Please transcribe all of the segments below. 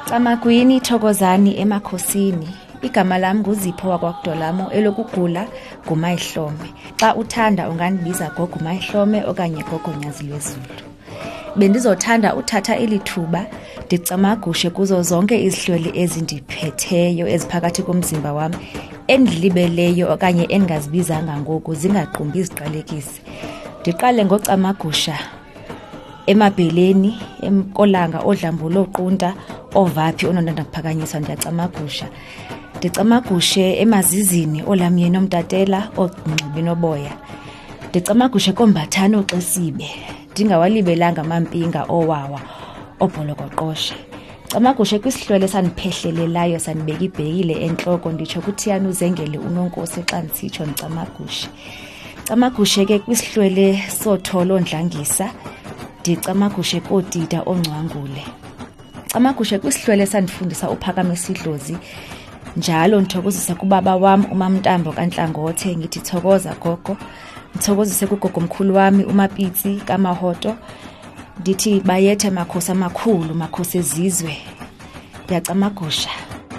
Camagwini Thokozani emakhosini. Igama lami nguZipho wakwaKudolamo elokugula nguMayihlome. Xa uthanda unganibiza gogo Mayihlome okanye gogo Nyazi lwezulu. Bendizothanda uthatha eli thuba ndicamagushe kuzo zonke izihlwele ezindiphetheyo eziphakathi komzimba wami endilibeleyo okanye endingazibizanga ngoku zingaqumbi iziqalekisi. Ndiqale ngocamagusha emabheleni, emkolanga, odlambulo, oqunta, ovaphi, onondanda kuphakanyiswa ndiyacamagusha. Ndicamagushe emazizini, olamyeni, omtatela, ongxibi noboya. Ndicamagushe kombathane, oxesibe, ndingawalibelanga amampinga, owawa, obholokoqoshe. Camagushe kwisihlwele saniphehlelelayo sanibeka ibhekile entloko nditsho kuthiyana uzengele unonkosi xa ndisitsho ndicamagushe. Camagushe ke kwisihlwele sotholo ondlangisa, ndicamagushe kootita ongcwangule. Camagushe kwisihlwele sandifundisa uPhakamisa Idlozi, njalo ndithokozisa kubaba wam uMamNtambo kaNhlangothe, ngithi thokoza gogo. Ndithokozise kugogo mkhulu wami uMapitsi kaMahoto, ndithi bayethe makhosi amakhulu, makhosi ezizwe. Ndiyacamagusha.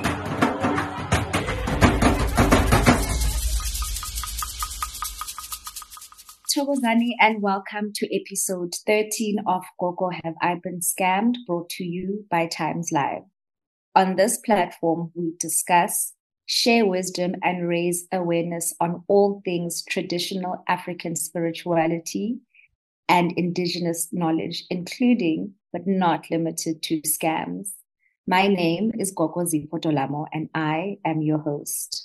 Thokozani and welcome to episode 13 of Gogo Have I Been Scammed, brought to you by Times Live. On this platform, we discuss, share wisdom, and raise awareness on all things traditional African spirituality and indigenous knowledge, including but not limited to scams. My name is Gogo Zipho Dolamo, and I am your host.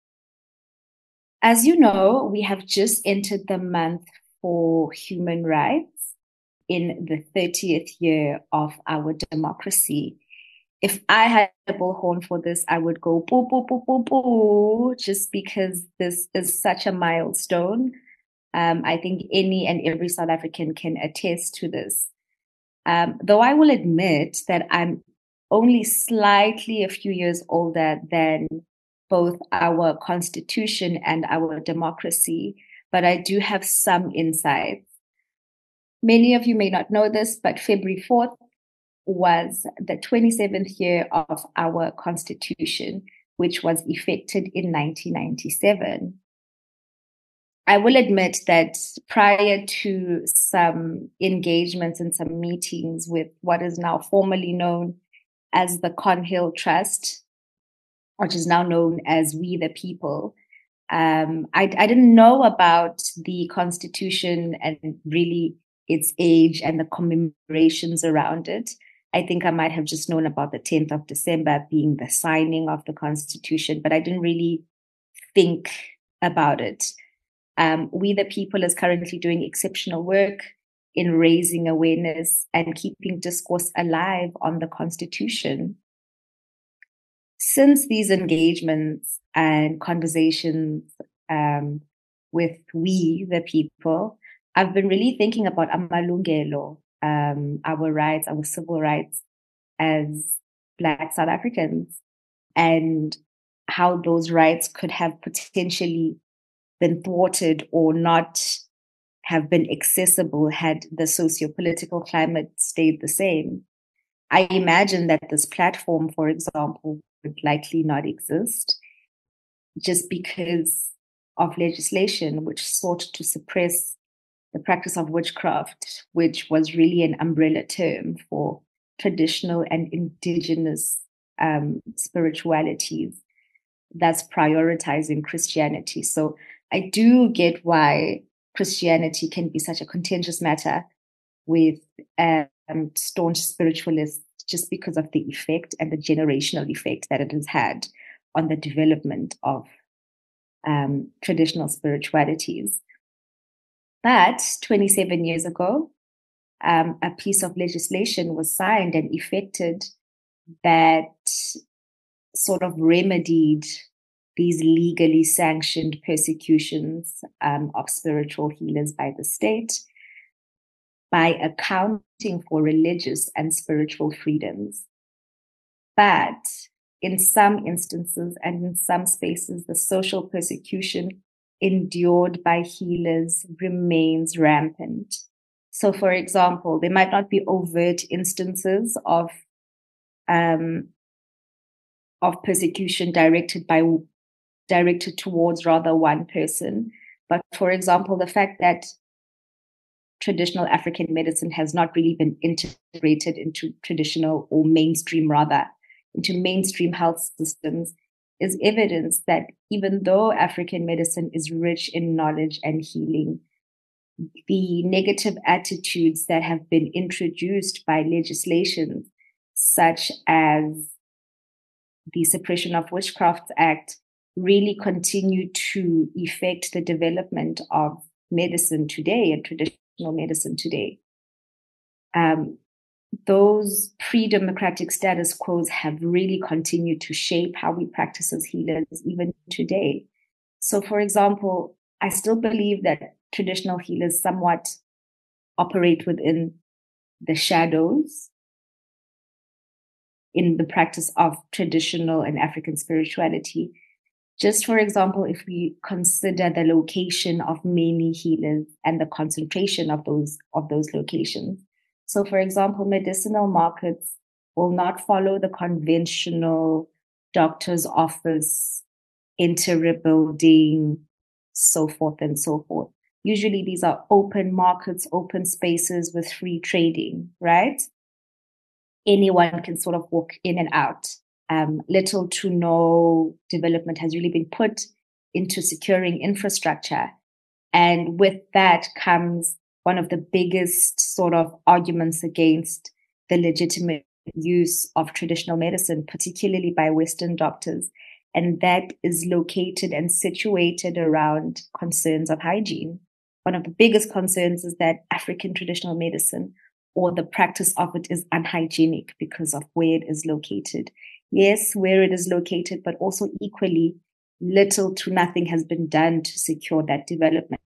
As you know, we have just entered the month for human rights in the 30th year of our democracy. If I had a bullhorn for this, I would go boo, boo, boo, boo, boo, just because this is such a milestone. I think any and every South African can attest to this. Though I will admit that I'm only slightly a few years older than both our constitution and our democracy, but I do have some insights. Many of you may not know this, but February 4th was the 27th year of our constitution, which was effected in 1997. I will admit that prior to some engagements and some meetings with what is now formally known as the Conhill Trust, which is now known as We the People, I didn't know about the Constitution and really its age and the commemorations around it. I think I might have just known about the 10th of December being the signing of the Constitution, but I didn't really think about it. We the People is currently doing exceptional work in raising awareness and keeping discourse alive on the Constitution. Since these engagements and conversations with We the People, I've been really thinking about amalungelo, our rights, our civil rights as Black South Africans, and how those rights could have potentially been thwarted or not have been accessible had the socio-political climate stayed the same. I imagine that this platform, for example, would likely not exist just because of legislation which sought to suppress the practice of witchcraft, which was really an umbrella term for traditional and indigenous spiritualities that's prioritizing Christianity. So I do get why Christianity can be such a contentious matter with staunch spiritualists, just because of the effect and the generational effect that it has had on the development of traditional spiritualities. But 27 years ago, a piece of legislation was signed and effected that sort of remedied these legally sanctioned persecutions of spiritual healers by the state by accounting for religious and spiritual freedoms. But in some instances and in some spaces, the social persecution endured by healers remains rampant. So, for example, there might not be overt instances of of persecution directed towards rather one person. But for example, the fact that traditional African medicine has not really been integrated into traditional or mainstream rather, into mainstream health systems is evidence that even though African medicine is rich in knowledge and healing, the negative attitudes that have been introduced by legislation, such as the Suppression of Witchcraft Act, really continue to affect the development of medicine today and traditional medicine today. Those pre-democratic status quos have really continued to shape how we practice as healers even today. So, for example, I still believe that traditional healers somewhat operate within the shadows in the practice of traditional and African spirituality. Just for example, if we consider the location of many healers and the concentration of those locations. So, for example, medicinal markets will not follow the conventional doctor's office, enter a building, so forth and so forth. Usually these are open markets, open spaces with free trading, right? Anyone can sort of walk in and out. Little to no development has really been put into securing infrastructure. And with that comes one of the biggest sort of arguments against the legitimate use of traditional medicine, particularly by Western doctors. And that is located and situated around concerns of hygiene. One of the biggest concerns is that African traditional medicine or the practice of it is unhygienic because of where it is located. Yes, where it is located, but also equally little to nothing has been done to secure that development.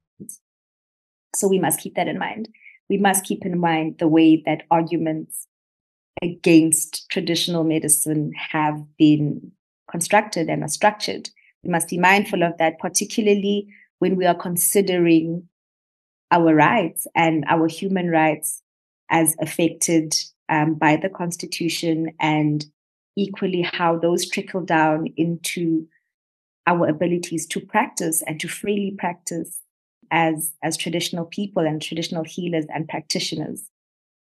So we must keep that in mind. We must keep in mind the way that arguments against traditional medicine have been constructed and are structured. We must be mindful of that, particularly when we are considering our rights and our human rights as affected by the Constitution, and equally how those trickle down into our abilities to practice and to freely practice as traditional people and traditional healers and practitioners.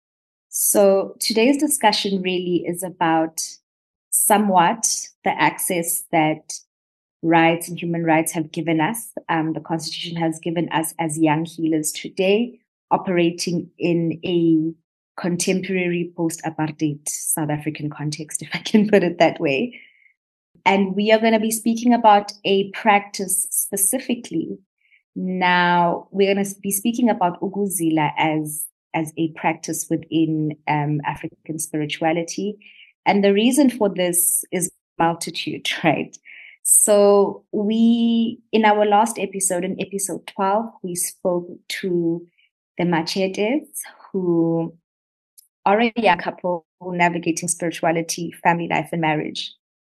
So today's discussion really is about somewhat the access that rights and human rights have given us, the Constitution has given us as young healers today, operating in a contemporary post-apartheid South African context, if I can put it that way. And we are going to be speaking about a practice specifically. Now, we're going to be speaking about Ukuzila as a practice within African spirituality. And the reason for this is multitude, right? So in our last episode, in episode 12, we spoke to the Machetes, who are a young couple navigating spirituality, family life, and marriage,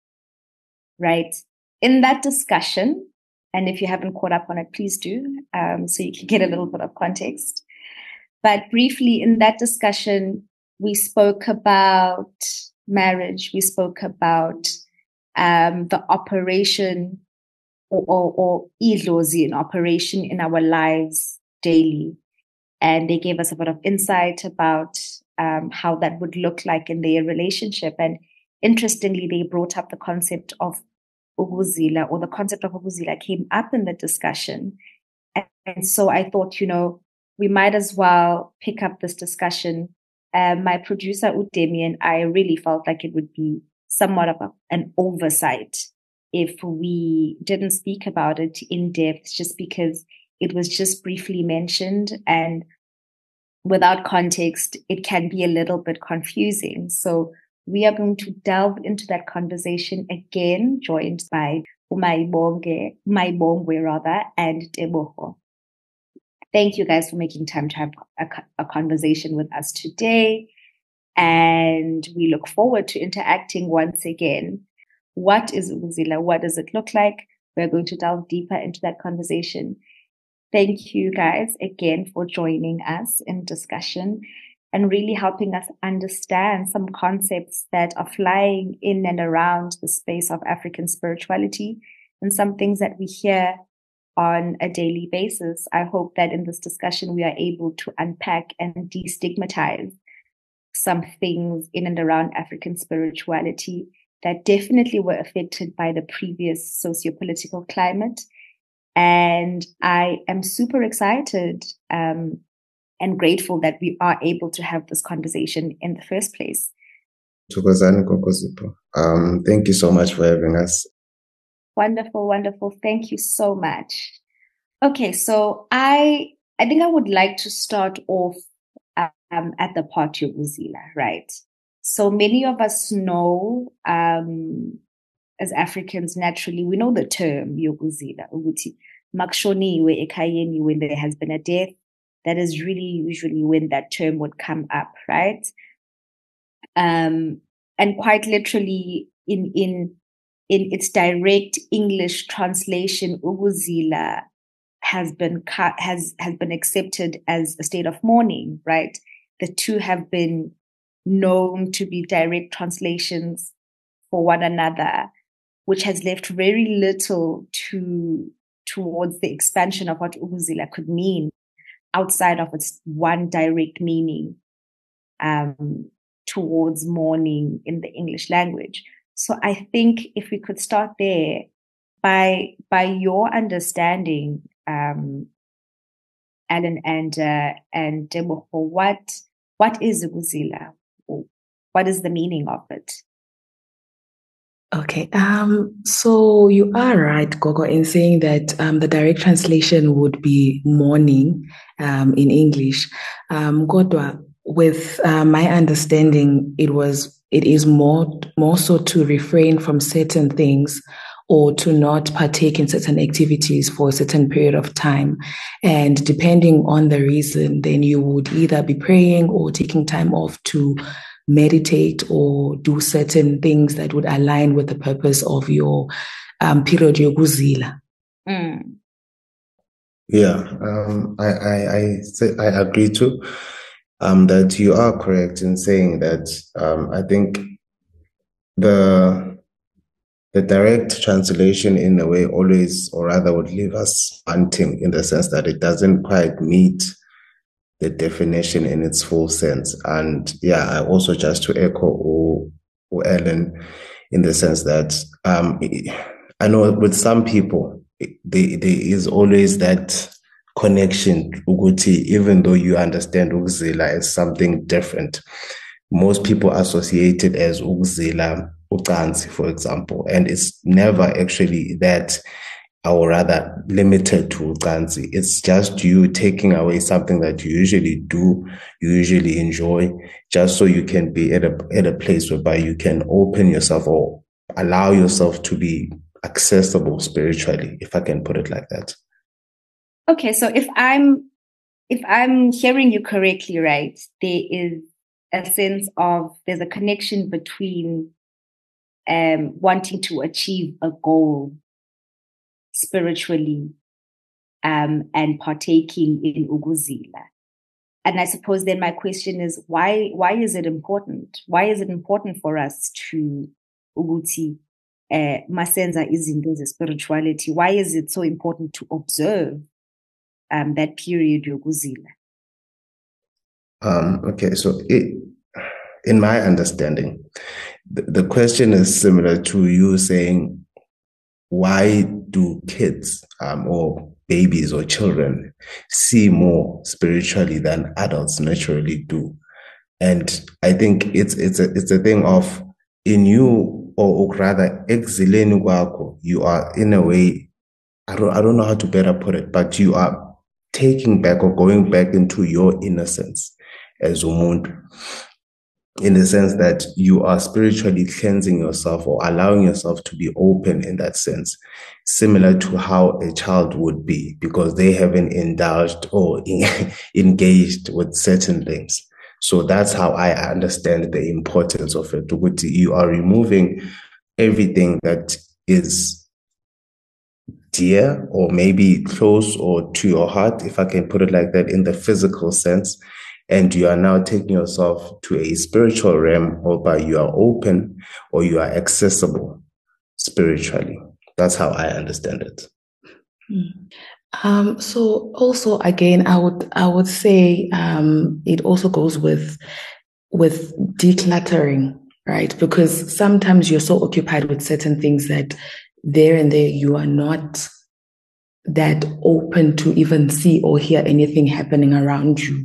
right? In that discussion, and if you haven't caught up on it, please do, so you can get a little bit of context. But briefly, in that discussion, we spoke about marriage. We spoke about the operation or idlozi in operation in our lives daily. And they gave us a bit of insight about how that would look like in their relationship. And interestingly, they brought up the concept of Ukuzila, or the concept of Ukuzila came up in the discussion. And so I thought, we might as well pick up this discussion. My producer, Udemi, and I really felt like it would be somewhat of an oversight if we didn't speak about it in depth, just because it was just briefly mentioned, and without context, it can be a little bit confusing. So we are going to delve into that conversation again, joined by Maibongwe and Teboho. Thank you guys for making time to have a conversation with us today. And we look forward to interacting once again. What is Ukuzila? What does it look like? We're going to delve deeper into that conversation. Thank you guys again for joining us in discussion. and really helping us understand some concepts that are flying in and around the space of African spirituality and some things that we hear on a daily basis. I hope that in this discussion, we are able to unpack and destigmatize some things in and around African spirituality that definitely were affected by the previous socio-political climate. And I am super excited and grateful that we are able to have this conversation in the first place. Thokozani Gogo Zipho. Thank you so much for having us. Wonderful, wonderful. Thank you so much. Okay, so I think I would like to start off at the part Yokuzila, right? So many of us know, as Africans, naturally, we know the term Yokuzila, ukuthi makushoniwe ekhayeni, when there has been a death. That is really usually when that term would come up, right? And quite literally in its direct English translation, Ukuzila has been accepted as a state of mourning, right? The two have been known to be direct translations for one another, which has left very little towards the expansion of what Ukuzila could mean outside of its one direct meaning towards mourning in the English language. So I think if we could start there, by your understanding, Alan and Tebogo, what is Ukuzila? What is the meaning of it? Okay, so you are right, Gogo, in saying that the direct translation would be mourning in English. Godwa, with my understanding, it is more so to refrain from certain things or to not partake in certain activities for a certain period of time. And depending on the reason, then you would either be praying or taking time off to meditate or do certain things that would align with the purpose of your period Yokuzila. Yeah, I agree too. That you are correct in saying that. I think the direct translation in a way always, or rather, would leave us wanting in the sense that it doesn't quite meet the definition in its full sense. And yeah, I also just to echo Ellen in the sense that I know with some people, there is always that connection, Uguti, even though you understand Ukuzila as something different. Most people associate it as Ukuzila Ucansi, for example, and it's never actually that, or rather limited to Ucansi. It's just you taking away something that you usually do, you usually enjoy, just so you can be at a place whereby you can open yourself or allow yourself to be accessible spiritually, if I can put it like that. Okay, so if I'm hearing you correctly, right, there is a sense of there's a connection between wanting to achieve a goal spiritually and partaking in Ukuzila. And I suppose then my question is, why is it important? Why is it important for us to Uguti masenza izinto spirituality? Why is it so important to observe that period Ukuzila? Okay, so in my understanding, the question is similar to you saying, why do kids or babies or children see more spiritually than adults naturally do? And I think it's a thing of, in you, or rather exileni kwakho, you are in a way, I don't know how to better put it, but you are taking back or going back into your innocence as umuntu, in the sense that you are spiritually cleansing yourself or allowing yourself to be open in that sense, similar to how a child would be, because they haven't indulged or engaged with certain things. So that's how I understand the importance of it. You are removing everything that is dear or maybe close or to your heart, if I can put it like that, in the physical sense, and you are now taking yourself to a spiritual realm whereby you are open or you are accessible spiritually. That's how I understand it. So also again, I would say it also goes with decluttering, right? Because sometimes you're so occupied with certain things that there and there you are not that open to even see or hear anything happening around you.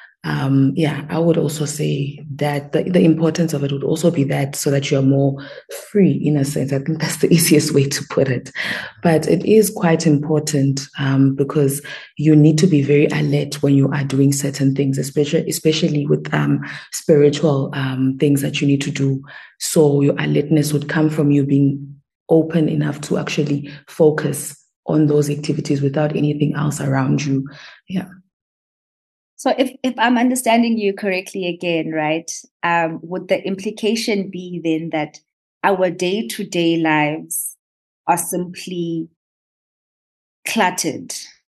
I would also say that the importance of it would also be that so that you're more free in a sense. I think that's the easiest way to put it. But it is quite important because you need to be very alert when you are doing certain things, especially with spiritual things that you need to do. So your alertness would come from you being open enough to actually focus on those activities without anything else around you. Yeah. So if I'm understanding you correctly again, right, would the implication be then that our day-to-day lives are simply cluttered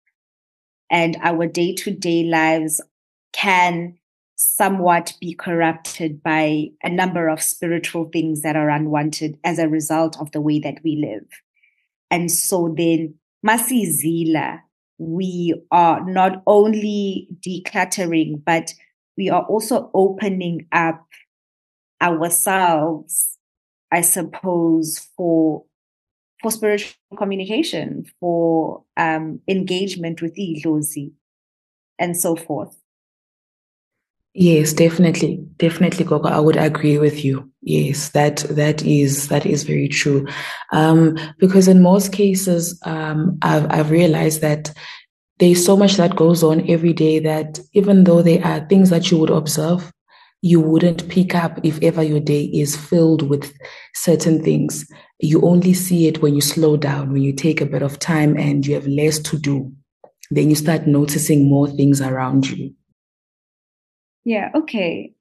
and our day-to-day lives can somewhat be corrupted by a number of spiritual things that are unwanted as a result of the way that we live? And so then, masizila, we are not only decluttering, but we are also opening up ourselves, I suppose, for spiritual communication, for engagement with Idlozi, and so forth. Yes, definitely, Gogo. I would agree with you. Yes, that is very true. Because in most cases, I've realized that there's so much that goes on every day that even though there are things that you would observe, you wouldn't pick up if ever your day is filled with certain things. You only see it when you slow down, when you take a bit of time and you have less to do. Then you start noticing more things around you. Yeah, okay.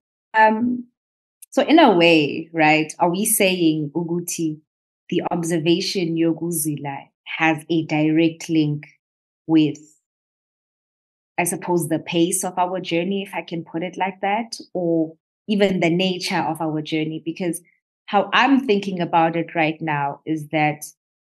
So in a way, right, are we saying Uguti, the observation yokuzila has a direct link with, I suppose, the pace of our journey, if I can put it like that, or even the nature of our journey? Because how I'm thinking about it right now is that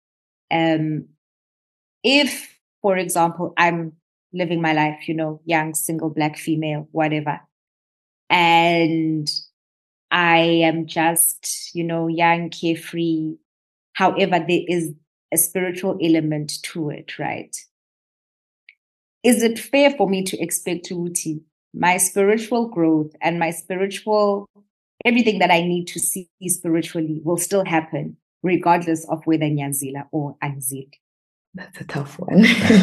if, for example, I'm living my life, young, single, Black female, whatever, and I am just, young, carefree. However, there is a spiritual element to it, right? Is it fair for me to expect Uti, my spiritual growth and my spiritual, everything that I need to see spiritually will still happen regardless of whether Nyanzila or Anzil? That's a tough one.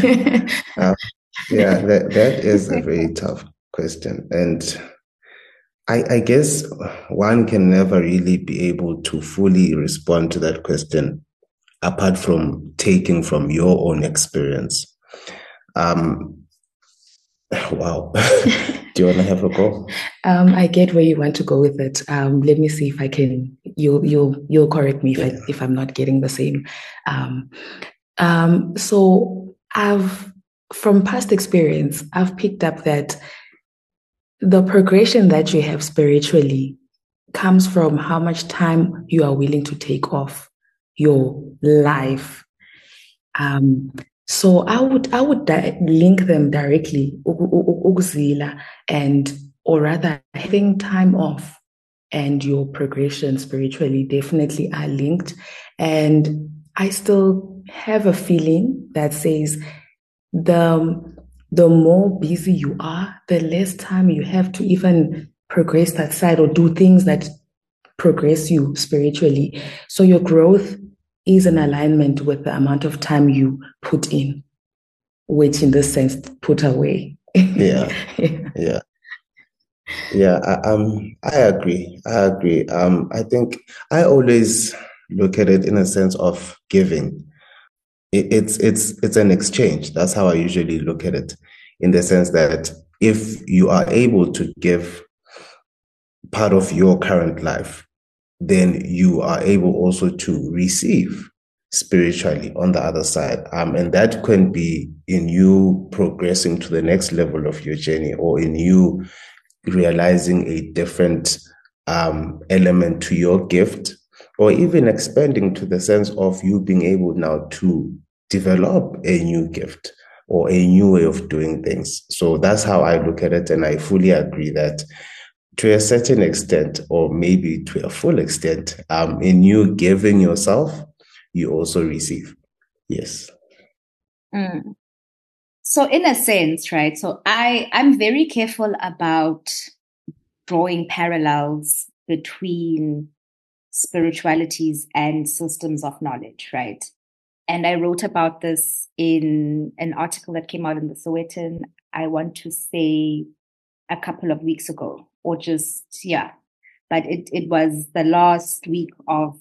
That is a very tough question. And I guess one can never really be able to fully respond to that question apart from taking from your own experience. Wow. Do you want to have a go? I get where you want to go with it. Let me see if I can. You'll correct me if I'm not getting the same. So from past experience, I've picked up that the progression that you have spiritually comes from how much time you are willing to take off your life. So I would link them directly, or rather having time off and your progression spiritually definitely are linked. And I still have a feeling that says the more busy you are, the less time you have to even progress that side or do things that progress you spiritually. So your growth is in alignment with the amount of time you put in, which in this sense, put away. Yeah. I agree. I think I always look at it in a sense of giving. It's an exchange. That's how I usually look at it, in the sense that if you are able to give part of your current life, then you are able also to receive spiritually on the other side. And that can be in you progressing to the next level of your journey, or in you realizing a different element to your gift, or even expanding to the sense of you being able now to develop a new gift or a new way of doing things. So that's how I look at it. And I fully agree that to a certain extent, or maybe to a full extent, in you giving yourself, you also receive. Yes. Mm. So in a sense, right? So I'm very careful about drawing parallels between spiritualities and systems of knowledge, right? And I wrote about this in an article that came out in the Sowetan, I want to say a couple of weeks ago, or just, yeah. But it was the last week of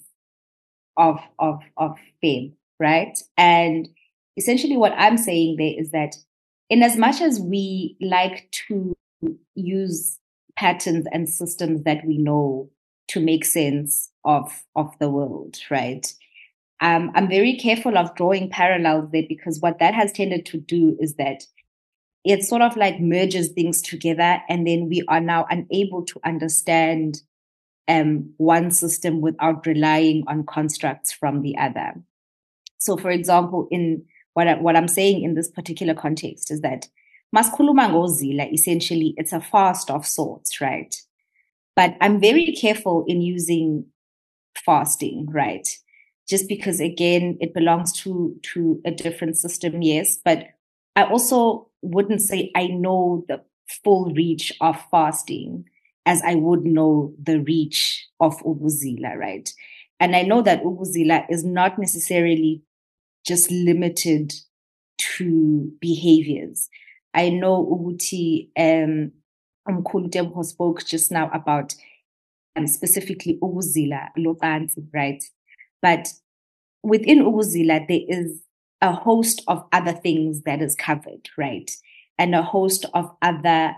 Feb, right? And essentially what I'm saying there is that in as much as we like to use patterns and systems that we know to make sense of the world, right? I'm very careful of drawing parallels there, because what that has tended to do is that it sort of like merges things together, and then we are now unable to understand one system without relying on constructs from the other. So, for example, in what I'm saying in this particular context is that maskhuluma ngozila, essentially, it's a fast of sorts, right? But I'm very careful in using fasting, right? Just because, again, it belongs to a different system, yes. But I also wouldn't say I know the full reach of fasting as I would know the reach of ukuzila, right? And I know that ukuzila is not necessarily just limited to behaviors. I know Uguti Umkhulu Tebogo spoke just now about specifically ukuzila locansi, right? But within ukuzila, there is a host of other things that is covered, right? And a host of other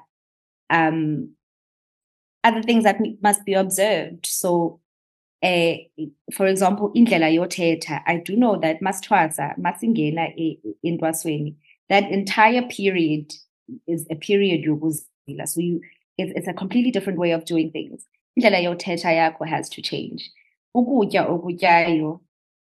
things that must be observed. So, for example, indlela yothetha, I do know that masithwasa, masingena entwasweni, that entire period is a period yokuzila. So it's a completely different way of doing things. Indlela yothetha yakho has to change. Ukutya okutyayo,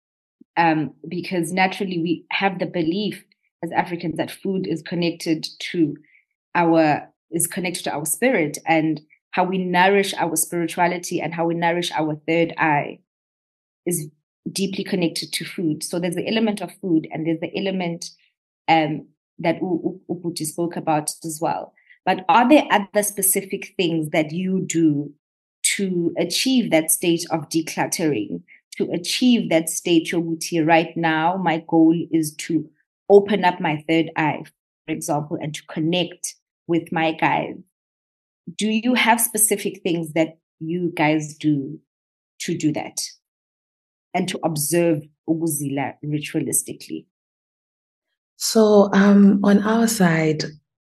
because naturally we have the belief as Africans that food is connected to our spirit, and how we nourish our spirituality and how we nourish our third eye is deeply connected to food. So there's the element of food, and there's the element that Uputi spoke about as well. But are there other specific things that you do to achieve that state of decluttering, to achieve that state, Yoguti, right now, my goal is to open up my third eye, for example, and to connect with my guides? Do you have specific things that you guys do to do that and to observe ukuzila ritualistically? So on our side,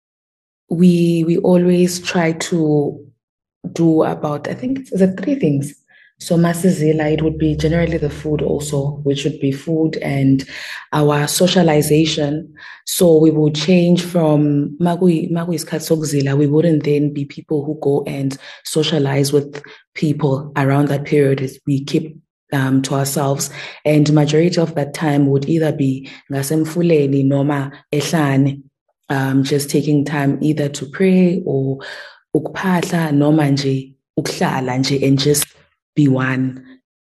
we always try to do about, I think it's 3 things. So masizila, it would be generally the food also, which would be food and our socialization. So we will change from sokuzila. We wouldn't then be people who go and socialize with people around that period. As we keep to ourselves, and majority of that time would either be ngasemfuleni noma ehlane, just taking time either to pray or ukuphahla noma nje ukuhlala nje and just be one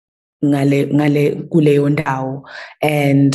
ngale kuleyo ndawo. And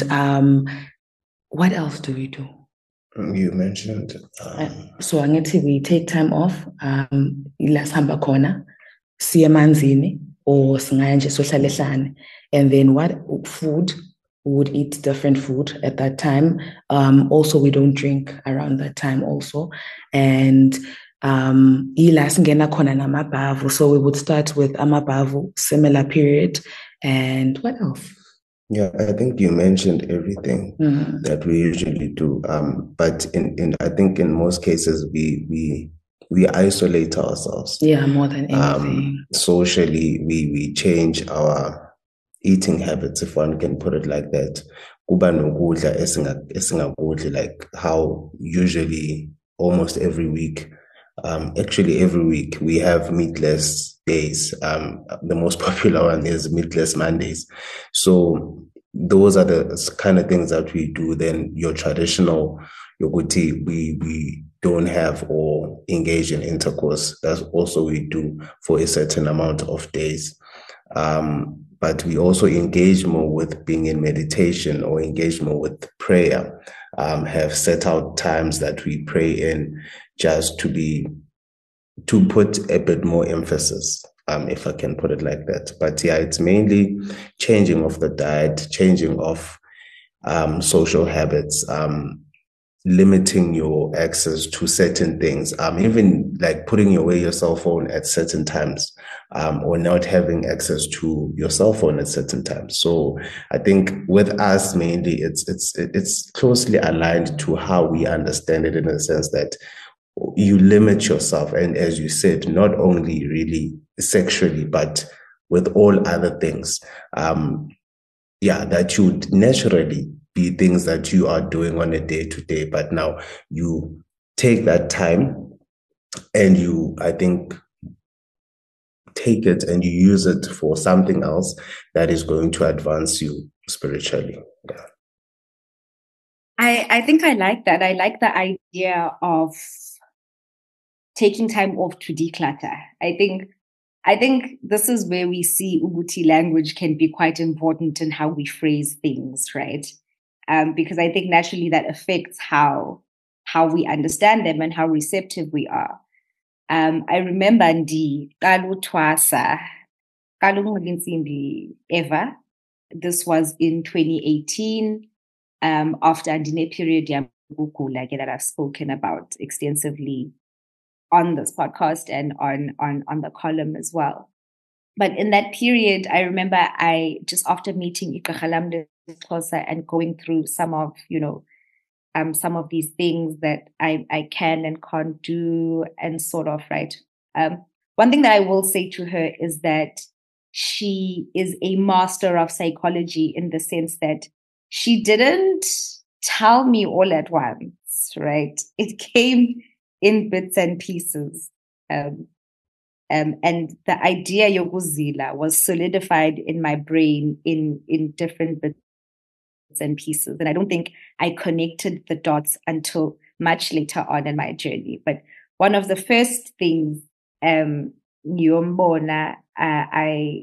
what else do we do? You mentioned so angithi we take time off, ila sihamba khona siye emanzini or singaya nje sohlala ehlane. And then what food, we would eat different food at that time. Also we don't drink around that time also. And ila singena khona namabavu, so we would start with amabavu, similar period. And what else? Yeah, I think you mentioned everything that we usually do. But in I think in most cases we isolate ourselves. Yeah, more than anything. Socially, we change our eating habits, if one can put it like that. Kuba nokudla esingakudli, like how usually almost every week Actually, every week we have meatless days. The most popular one is meatless Mondays. So those are the kind of things that we do. Then your traditional yoguti, we don't have or engage in intercourse. That's also we do for a certain amount of days. But we also engage more with being in meditation or engage more with prayer. Have set out times that we pray in just to put a bit more emphasis, if I can put it like that. But yeah, it's mainly changing of the diet, changing of social habits, limiting your access to certain things, even like putting away your cell phone at certain times, or not having access to your cell phone at certain times. So I think with us mainly, it's closely aligned to how we understand it, in the sense that you limit yourself, and as you said, not only really sexually, but with all other things. Yeah, that would naturally be things that you are doing on a day to day, but now you take that time and you, I think, take it and you use it for something else that is going to advance you spiritually. Yeah. I think I like that. I like the idea of taking time off to declutter. I think this is where we see Ubuntu language can be quite important in how we phrase things, right? Because I think naturally that affects how we understand them and how receptive we are. I remember Ndi Kalu Twasa, Kalu Nginsimbi Eva. This was in 2018, after Andine period that I've spoken about extensively on this podcast and on the column as well. But in that period, I remember I just after meeting Ikakhalamde Xhosa and going through some of these things that I can and can't do, and sort of, right. One thing that I will say to her is that she is a master of psychology, in the sense that she didn't tell me all at once, right? It came in bits and pieces. And the idea yokuzila was solidified in my brain in different bits and pieces. And I don't think I connected the dots until much later on in my journey. But one of the first things, Nyombona, I,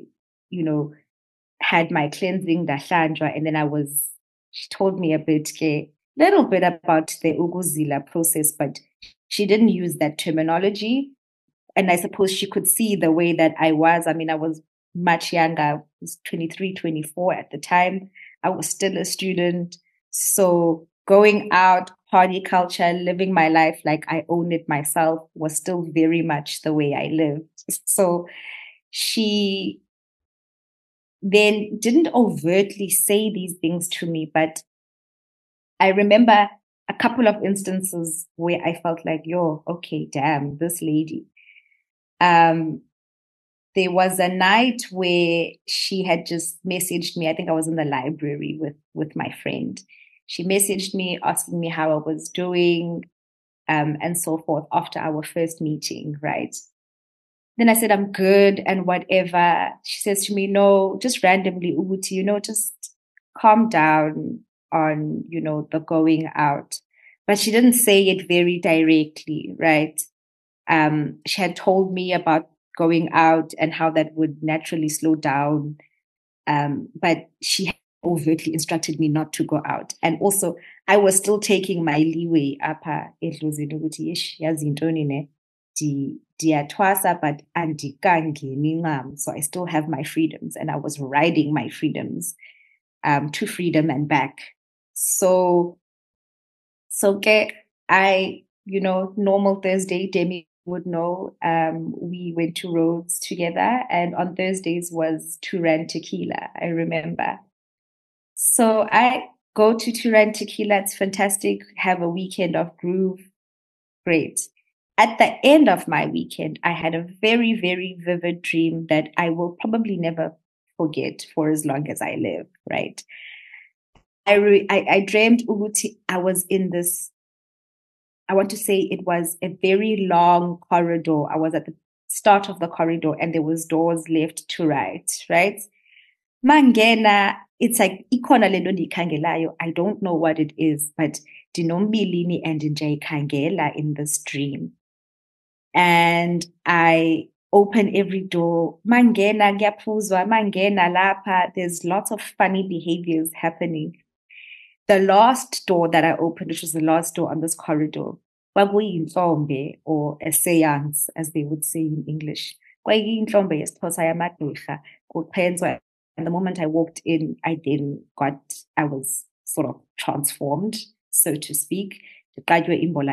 had my cleansing dashandra, and then she told me a little bit about the Uguzila process, but she didn't use that terminology. And I suppose she could see the way that I was. I mean, I was much younger. I was 23, 24 at the time. I was still a student. So going out, party culture, living my life like I own it myself was still very much the way I lived. So she then didn't overtly say these things to me, but I remember a couple of instances where I felt like, okay, damn, this lady. There was a night where she had just messaged me. I think I was in the library with my friend. She messaged me asking me how I was doing, and so forth, after our first meeting, right? Then I said, I'm good and whatever. She says to me, no, just randomly, Ubuti, just calm down on, the going out. But she didn't say it very directly, right? She had told me about going out and how that would naturally slow down. But she overtly instructed me not to go out. And also, I was still taking my leeway apha edlozini ukuthi yazi intoni ne diyathwasa, but andikangeni ncam. So I still have my freedoms, and I was riding my freedoms to freedom and back. So I, normal Thursday, Demi would know, we went to Rhodes together, and on Thursdays was Turan Tequila, I remember. So I go to Turan Tequila, it's fantastic, have a weekend of groove, great. At the end of my weekend, I had a very, very vivid dream that I will probably never forget for as long as I live, right? I dreamt Uguti, I was in this I want to say it was a very long corridor. I was at the start of the corridor and there was doors left to right, right? Mangena, it's like ikona lento ndiyikangelayo. I don't know what it is, but ndinombilini and ndiyayikangela in this dream. And I open every door. Mangena ngiyapuzwa, mangena lapha. There's lots of funny behaviors happening. The last door that I opened, which was the last door on this corridor, kwakuyinhlombe, or a seance, as they would say in English. Kwakuyinhlombe yesixhosa yamagqirha, kuphenzwa. And the moment I walked in, I was sort of transformed, so to speak. And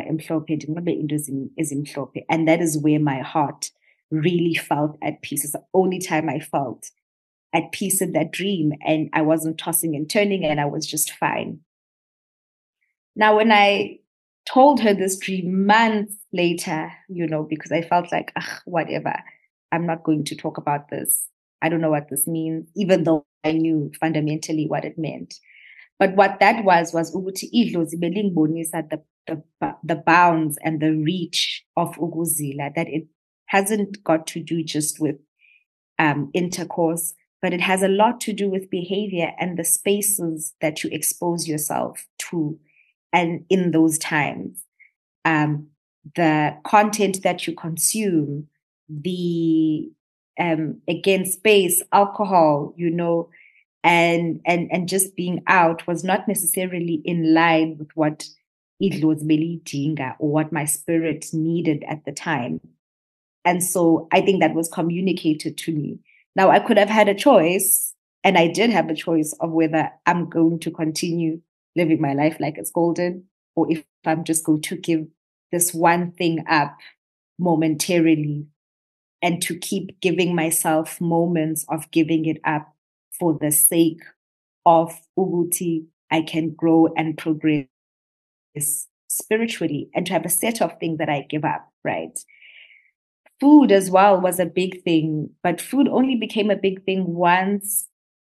that is where my heart really felt at peace. It's the only time I felt at peace in that dream, and I wasn't tossing and turning, and I was just fine. Now, when I told her this dream months later, because I felt like, whatever, I'm not going to talk about this. I don't know what this means, even though I knew fundamentally what it meant. But what that was ukuthi idlozi belingibonisa the bounds and the reach of ukuzila, that it hasn't got to do just with intercourse, but it has a lot to do with behavior and the spaces that you expose yourself to. And in those times, the content that you consume, the again, space, alcohol, and just being out was not necessarily in line with what idlozi belidinga or what my spirit needed at the time. And so I think that was communicated to me. Now, I could have had a choice, and I did have a choice of whether I'm going to continue living my life like it's golden, or if I'm just going to give this one thing up momentarily and to keep giving myself moments of giving it up for the sake of Uguti, I can grow and progress spiritually, and to have a set of things that I give up, right? Food as well was a big thing, but food only became a big thing once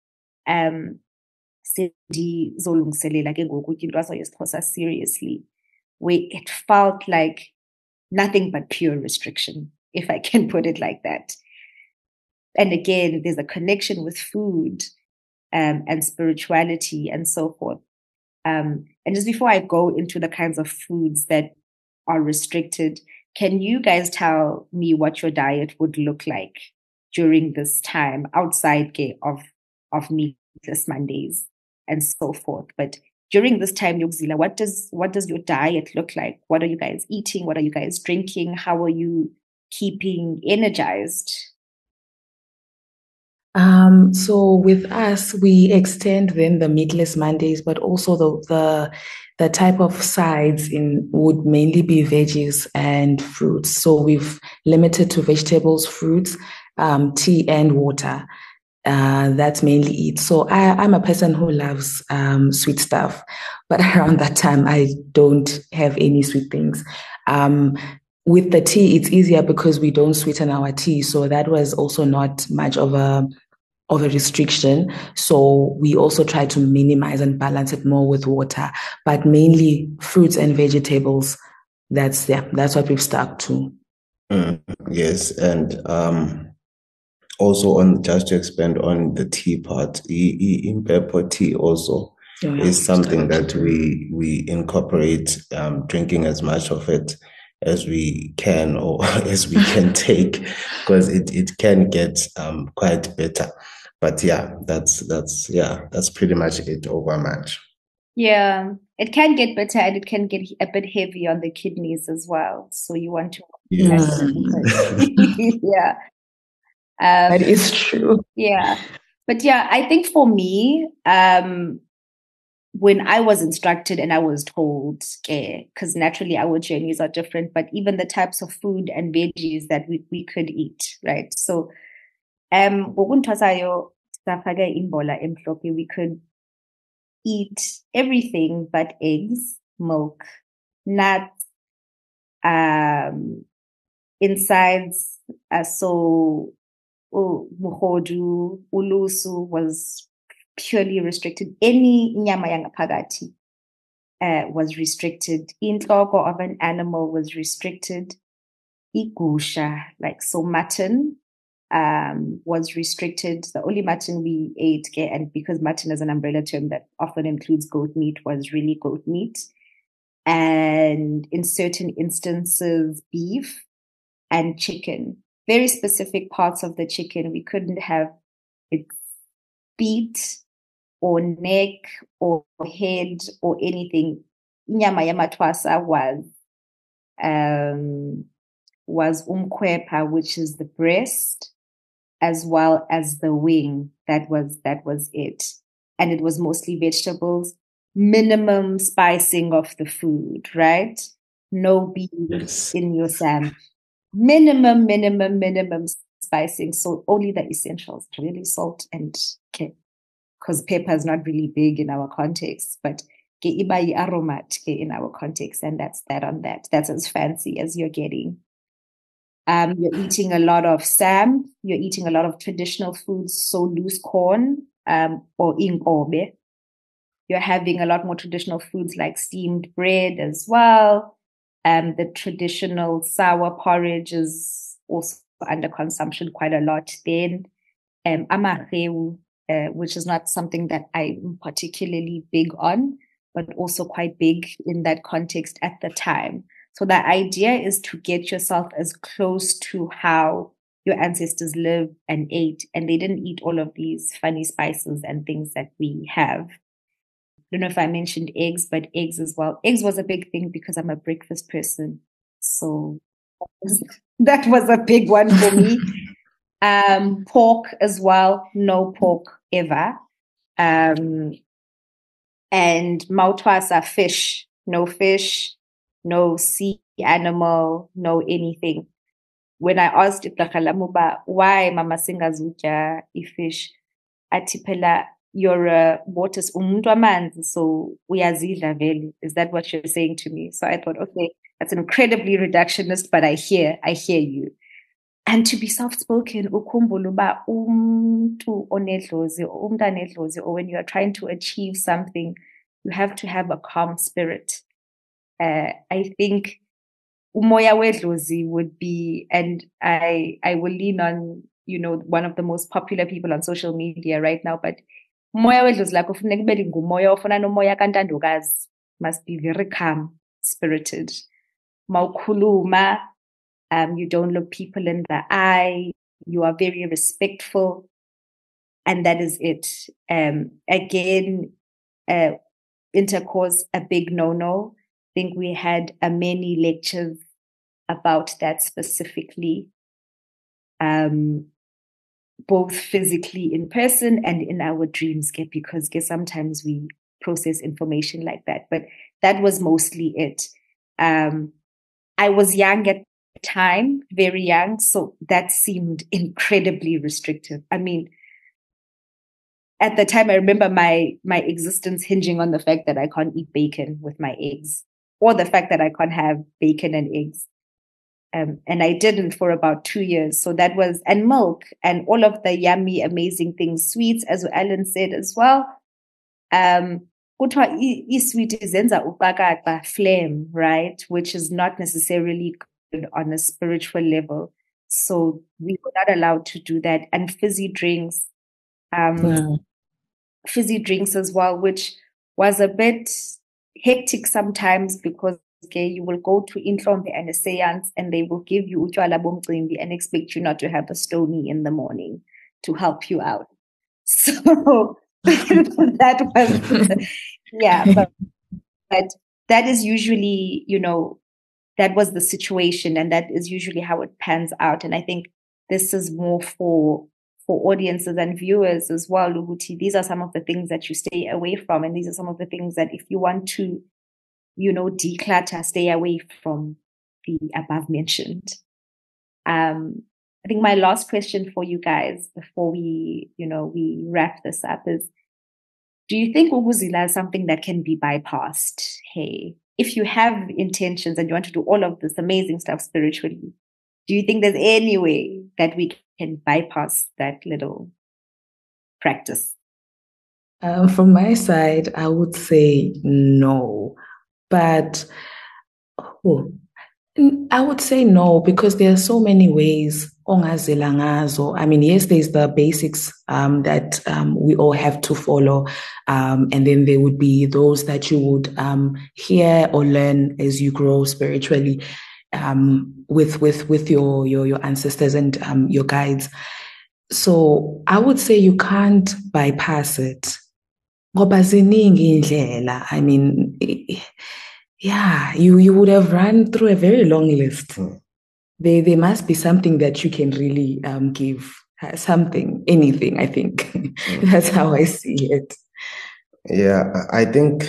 sendizolungiselela ke ngoku ukutya intwaso yesixhosa seriously, where it felt like nothing but pure restriction, if I can put it like that. And again, there's a connection with food and spirituality and so forth. And just before I go into the kinds of foods that are restricted, can you guys tell me what your diet would look like during this time outside of Meatless Mondays and so forth? But during this time, Yokuzila, what does your diet look like? What are you guys eating? What are you guys drinking? How are you keeping energized? So with us, we extend then the Meatless Mondays, but also the type of sides would mainly be veggies and fruits. So we've limited to vegetables, fruits, tea, and water. That's mainly it. So I'm a person who loves sweet stuff, but around that time I don't have any sweet things. With the tea, it's easier because we don't sweeten our tea. So that was also not much of a restriction. So we also try to minimize and balance it more with water, but mainly fruits and vegetables. That's what we've stuck to. Yes, and also on just to expand on the tea part, Impepho tea also is something that we incorporate, drinking as much of it as we can or as we can take, because it can get quite bitter. But yeah, that's pretty much it over much. Yeah, it can get bitter and it can get a bit heavy on the kidneys as well. So you want to yeah. That is true. Yeah. But yeah, I think for me, when I was instructed and I was told, because naturally our journeys are different, but even the types of food and veggies that we could eat, right? So we could eat everything but eggs, milk, nuts, insides. So muhodu, ulusu was purely restricted. Any nyama yangaphakathi was restricted. Inhloko of an animal was restricted. Igusha, like so mutton, was restricted. The only mutton we ate, and because mutton is an umbrella term that often includes goat meat, was really goat meat. And in certain instances, beef and chicken. Very specific parts of the chicken. We couldn't have its feet or neck or head or anything. Inyama yamatwasa was umkwepa, which is the breast, as well as the wing. That was it. And it was mostly vegetables, minimum spicing of the food, right? No beans in your sandwich. Minimum spicing. So only the essentials, really salt and because pepper is not really big in our context, but iba aromat in our context, and that's that on that. That's as fancy as you're getting. You're eating a lot of sam. You're eating a lot of traditional foods, so loose corn, or inkobe. You're having a lot more traditional foods like steamed bread as well. The traditional sour porridge is also under consumption quite a lot then. Amareu, which is not something that I'm particularly big on, but also quite big in that context at the time. So the idea is to get yourself as close to how your ancestors lived and ate, and they didn't eat all of these funny spices and things that we have. I don't know if I mentioned eggs, but eggs as well. Eggs was a big thing because I'm a breakfast person. So that was a big one for me. Pork as well, no pork ever. And mautwasa, fish, no sea animal, no anything. When I asked Iplakalamuba, why Mama Singazutya fish, atipela, you're a water's umuntu amanzi, so uyazidla vele. Is that what you're saying to me? So I thought, okay, that's incredibly reductionist, but I hear you. And to be soft-spoken, ukhumbule uba umuntu onedlozi, umuntu anedlozi, or when you are trying to achieve something, you have to have a calm spirit. I think umoya wedlozi would be, and I will lean on, one of the most popular people on social media right now, but umoya wedlozi like ufuneka kube ngumoya ofana nomoya kantandokazi, must be very calm spirited. Mawukhuluma, you don't look people in the eye, you are very respectful, and that is it. Again, intercourse, a big no-no. I think we had many lectures about that specifically, both physically in person and in our dreams, because sometimes we process information like that. But that was mostly it. I was young at the time, very young, so that seemed incredibly restrictive. I mean, at the time, I remember my existence hinging on the fact that I can't eat bacon with my eggs, or the fact that I can't have bacon and eggs. And I didn't for about 2 years. So that was, and milk and all of the yummy, amazing things, sweets, as Alan said as well. Kuthiwa isweet izenza upakaka, flame, right? Which is not necessarily good on a spiritual level. So we were not allowed to do that. And fizzy drinks, fizzy drinks as well, which was a bit hectic sometimes because you will go to Inhlombe and a seance and they will give you utywala bomcimbi and expect you not to have a stony in the morning to help you out. So that was, yeah, but that is usually, that was the situation, and that is usually how it pans out. And I think this is more for audiences and viewers as well, Luguti. These are some of the things that you stay away from, and these are some of the things that if you want to, declutter, stay away from the above mentioned. I think my last question for you guys before we wrap this up is, do you think ukuzila is something that can be bypassed? Hey, if you have intentions and you want to do all of this amazing stuff spiritually, do you think there's any way that we can bypass that little practice? From my side, I would say no. But oh, I would say no, because there are so many ways ongazela ngazo. I mean, yes, there's the basics that we all have to follow. And then there would be those that you would hear or learn as you grow spiritually with your ancestors and your guides. So I would say you can't bypass it. Ngoba ziningi indlela. I mean, yeah, you would have run through a very long list. There must be something that you can really give, something, anything, I think. That's how I see it. Yeah, I think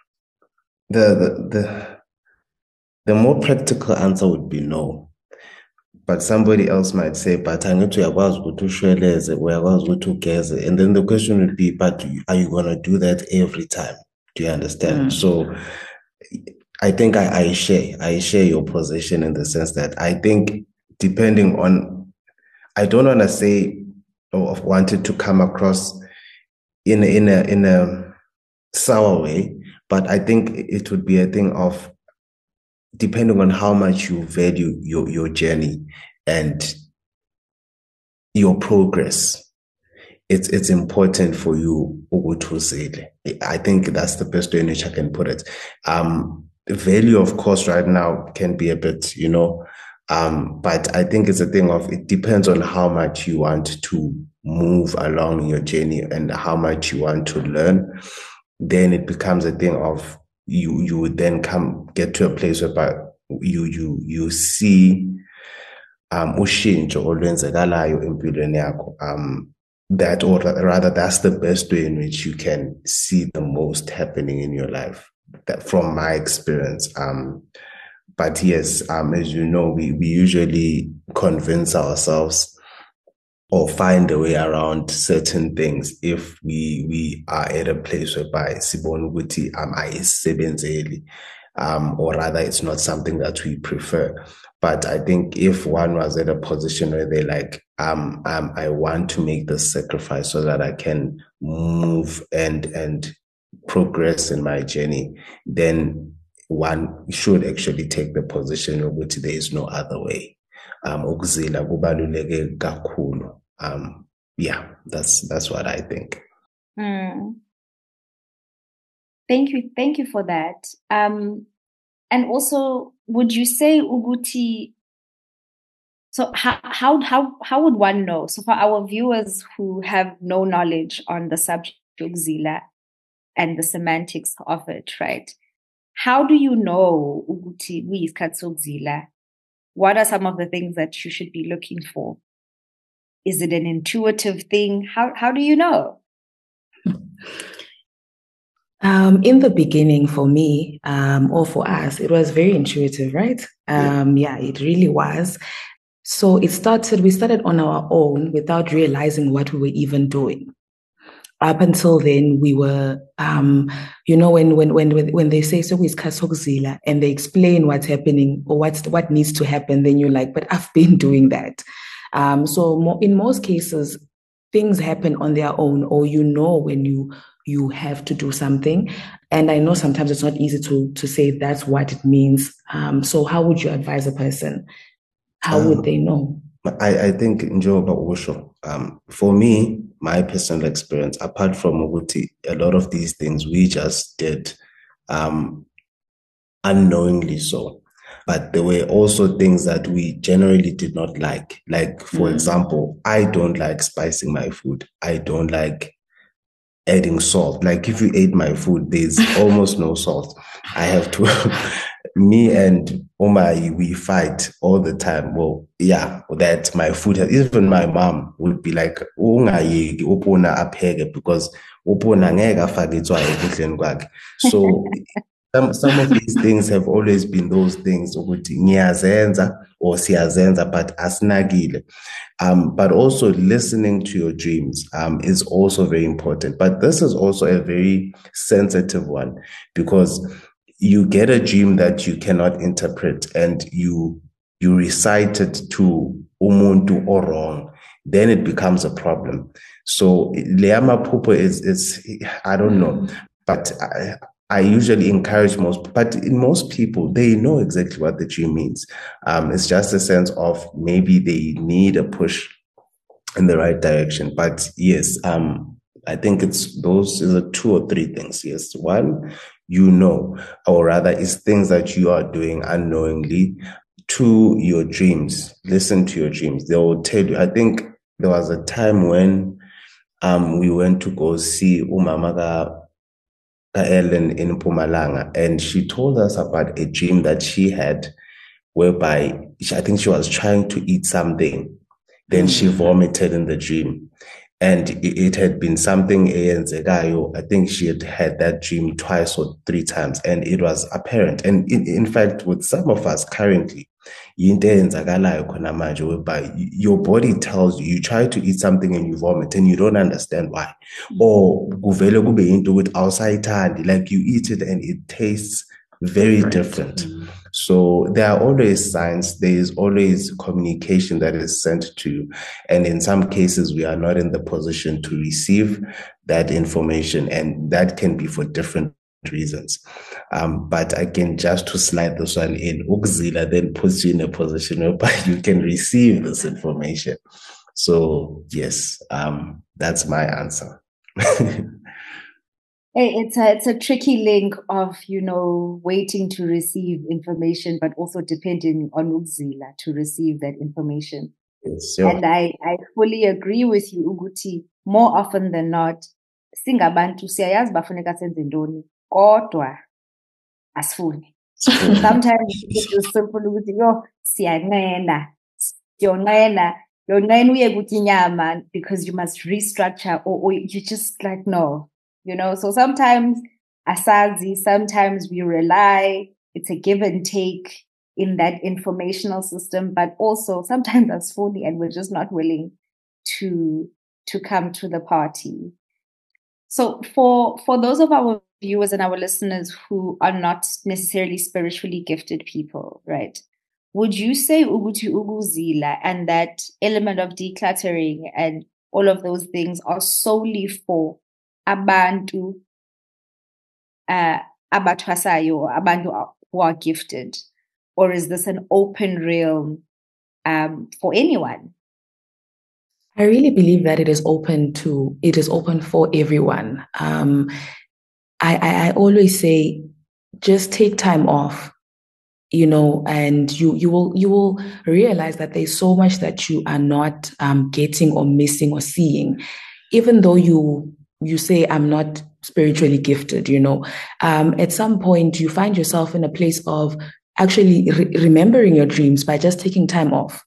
the more practical answer would be no. But somebody else might say, but angithi uyakwazi ukuthi ushweleze, uyakwazi ukuthi ugeze. And then the question would be, but are you going to do that every time? Do you understand? So I think I share your position in the sense that I think depending on, I don't want to say or wanted to come across in a sour way, but I think it would be a thing of depending on how much you value your journey and your progress. It's important for you. I think that's the best way in which I can put it. The value, of course, right now can be a bit, but I think it's a thing of, it depends on how much you want to move along your journey and how much you want to learn. Then it becomes a thing of you would then get to a place where you see ushintsho olwenzekalayo empilweni yakho, that, or rather, that's the best way in which you can see the most happening in your life, that from my experience. But yes, as you know, we usually convince ourselves or find a way around certain things if we are at a place whereby sibona ukuthi ayisebenzeli, or rather it's not something that we prefer. But I think if one was at a position where they're like, I want to make this sacrifice so that I can move and progress in my journey, then one should actually take the position of which there is no other way. Ukuzila kubaluleke kakhulu. Yeah, that's what I think. Thank you for that. And also, would you say Uguti? So how would one know? So for our viewers who have no knowledge on the subject of Zila and the semantics of it, right? How do you know Uguti uyisikhathi Zila? What are some of the things that you should be looking for? Is it an intuitive thing? How do you know? In the beginning, for me, or for us, it was very intuitive, right? Yeah, it really was. So we started on our own without realizing what we were even doing. Up until then, we were, when they say so is kasokzila and they explain what's happening or what needs to happen, then you're like, but I've been doing that. So in most cases, things happen on their own, or when you have to do something. And I know sometimes it's not easy to say that's what it means. So how would you advise a person? How would they know? I think Njoba Osho, for me, my personal experience, apart from Uguti, a lot of these things we just did unknowingly so. But there were also things that we generally did not like. Like, for example, I don't like spicing my food. I don't like adding salt. Like, if you ate my food, there's almost no salt. I have to, me and Omai, we fight all the time. Well, yeah, that my food, even my mom would be like, because so some of these things have always been those things ukuthi ngiyazenza or siyazenza but asinakile. But also listening to your dreams is also very important. But this is also a very sensitive one, because you get a dream that you cannot interpret and you recite it to umuntu or wrong, then it becomes a problem. So Leama Pupo is I don't know. But I usually encourage but in most people, they know exactly what the dream means. It's just a sense of maybe they need a push in the right direction. But yes, I think those is the two or three things. Yes, one, or rather, is things that you are doing unknowingly. Two, your dreams. Listen to your dreams. They will tell you. I think there was a time when we went to go see Umama Ellen in Pumalanga, and she told us about a dream that she had whereby I think she was trying to eat something. Then she vomited in the dream. And it had been something I think she had that dream twice or three times, and it was apparent. And in fact, with some of us currently, whereby your body tells you, you try to eat something and you vomit and you don't understand why. Or outside, like you eat it and it tastes very different. So there are always signs, there is always communication that is sent to you. And in some cases, we are not in the position to receive that information, and that can be for different reasons. But again, just to slide this one in, Ukzila then puts you in a position where you can receive this information. So yes, that's my answer. It's a tricky link of, waiting to receive information, but also depending on Ukzila to receive that information. Yes, and I fully agree with you, Uguti. More often than not, singabantu siyayazi bafuneka senze ntoni, kodwa asifuni. Sometimes it's as simple ukuthi siyanqena, yonqena uye kutya inyama because you must restructure, or you just like no. So sometimes asazi, sometimes we rely, it's a give and take in that informational system, but also sometimes asifuni and we're just not willing to come to the party. So for those of our viewers and our listeners who are not necessarily spiritually gifted people, right? Would you say Uguti Uguzila and that element of decluttering and all of those things are solely for abantu abathwasayo, or abantu who are gifted? Or is this an open realm for anyone? I really believe that it is open for everyone. I always say, just take time off, and you will realize that there's so much that you are not getting or missing or seeing, even though you say I'm not spiritually gifted. At some point you find yourself in a place of actually remembering your dreams by just taking time off,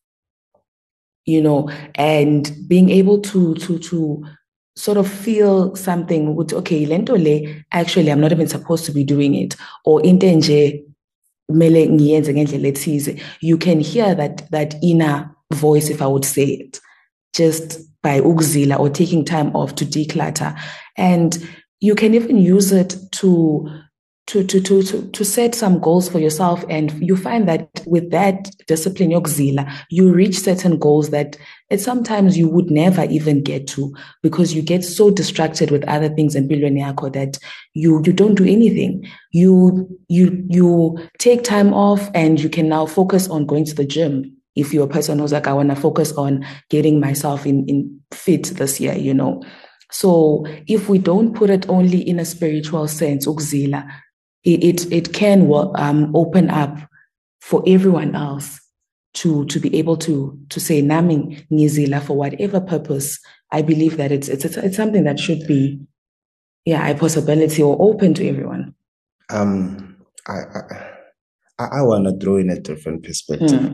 and being able to sort of feel something with, okay, lentole, actually I'm not even supposed to be doing it, or intenje mele ngiyenze ngendlela ethize. You can hear that inner voice, if I would say it, just by Ukzila or taking time off to declutter. And you can even use it to set some goals for yourself, and you find that with that discipline Ukzila, you reach certain goals that sometimes you would never even get to, because you get so distracted with other things in empilweni yakho that you don't do anything. You take time off, and you can now focus on going to the gym. If you're a person who's like, I want to focus on getting myself in fit this year, So if we don't put it only in a spiritual sense, Ukzila, it can open up for everyone else to be able to say nami ngizila for whatever purpose. I believe that it's something that should be a possibility or open to everyone. I want to throw in a different perspective.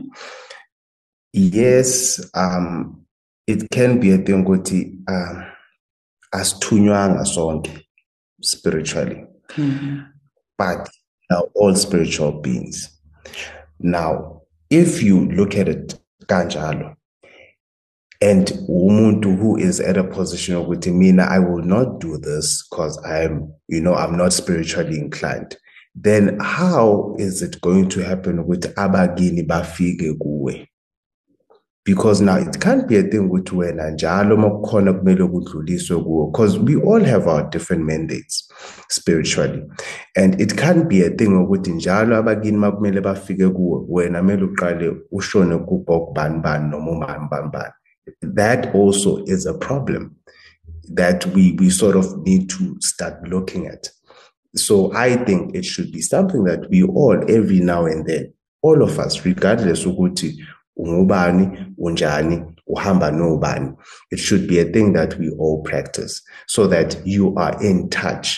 Yes, it can be a thing ukuthi asithunywanga sonke spiritually. But all spiritual beings. Now, if you look at it kanjalo, and umuntu who is at a position of mina, I will not do this because I'm not spiritually inclined, then how is it going to happen with abagini bafike kuwe? Because now it can't be a thing with wena njalo makukhona kumele kudluliswe kuwo, because we all have our different mandates spiritually, and it can't be a thing ukuthi njalo abakini makumele bafike kuwo wena mele uqale ushone kubani noma ubani. That also is a problem that we sort of need to start looking at. So I think it should be something that we all, every now and then, all of us, regardless ukuthi ungubani, unjani, uhamba nobani, it should be a thing that we all practice so that you are in touch.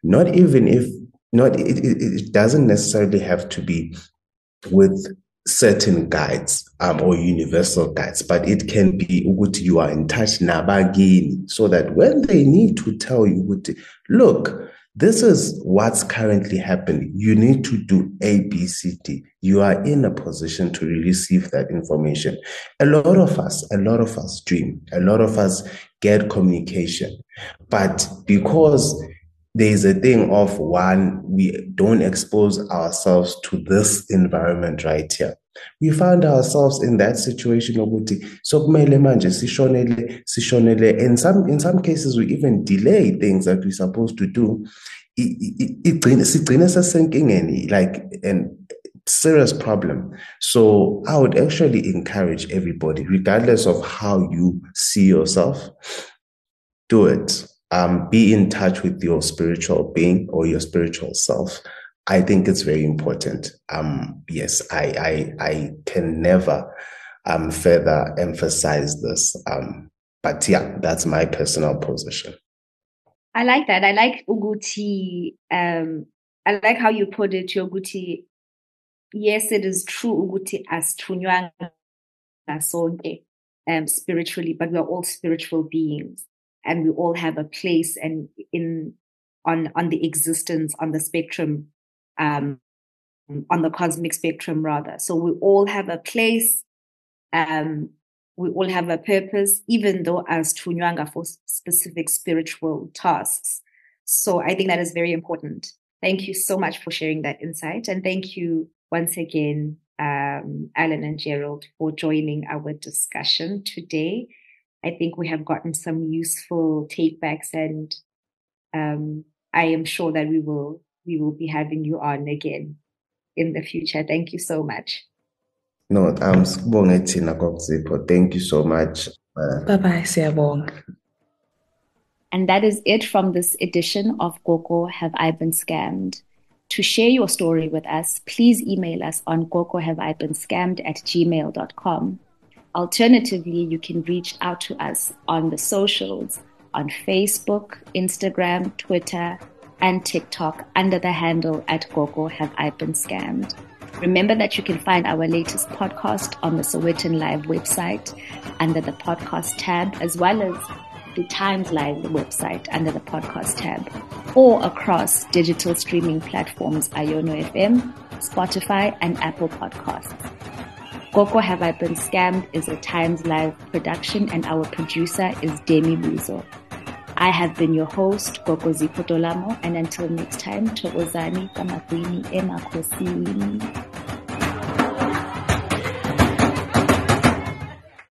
It doesn't necessarily have to be with certain guides or universal guides, but it can be ukuthi you are in touch nabagini, so that when they need to tell you ukuthi, look, this is what's currently happening, you need to do A, B, C, D, you are in a position to receive that information. A lot of us dream, a lot of us get communication, but because there's a thing of one, we don't expose ourselves to this environment right here. We found ourselves in that situation ukuthi so kumele manje sishonele. In some cases we even delay things that we're supposed to do. Sigcine sasenkingeni, like a serious problem. So I would actually encourage everybody, regardless of how you see yourself, do it. Be in touch with your spiritual being or your spiritual self. I think it's very important. Yes, I can never further emphasize this. But yeah, that's my personal position. I like that. I like Uguti. I like how you put it, Uguti. Yes, it is true, Uguti, as Tunywanga sonke, spiritually, but we are all spiritual beings. And we all have a place and on the existence, on the spectrum, on the cosmic spectrum rather. So we all have a place, we all have a purpose, even though as Tunywanga for specific spiritual tasks. So I think that is very important. Thank you so much for sharing that insight. And thank you once again, Alan and Gerald, for joining our discussion today. I think we have gotten some useful takebacks, and I am sure that we will be having you on again in the future. Thank you so much. No, thank you so much. Bye-bye, siyabonga. And that is it from this edition of Gogo Have I Been Scammed? To share your story with us, please email us on gogohaveibeen@gmail.com. Alternatively, you can reach out to us on the socials, on Facebook, Instagram, Twitter, and TikTok under the handle @GogoHaveIBeenScammed. Remember that you can find our latest podcast on the Sowetan Live website under the podcast tab, as well as the Times Live website under the podcast tab, or across digital streaming platforms Iono FM, Spotify, and Apple Podcasts. Gogo Have I Been Scammed is a Times Live production, and our producer is Demi Luzo. I have been your host, Gogo Zipho Dolamo, and until next time, Thokozani Kamagwini Emakosini.